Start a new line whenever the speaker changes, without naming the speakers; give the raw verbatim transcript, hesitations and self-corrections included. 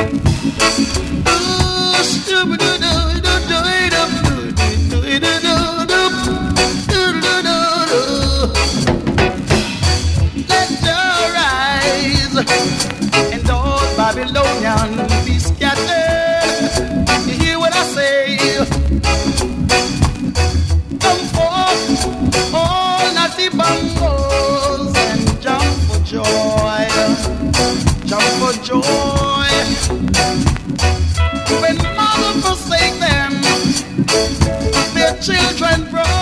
And all Babylonian be scattered. You hear what I say? Come forth, all natty bangles, and jump for joy, jump for joy. When mother forsake them, their children grow.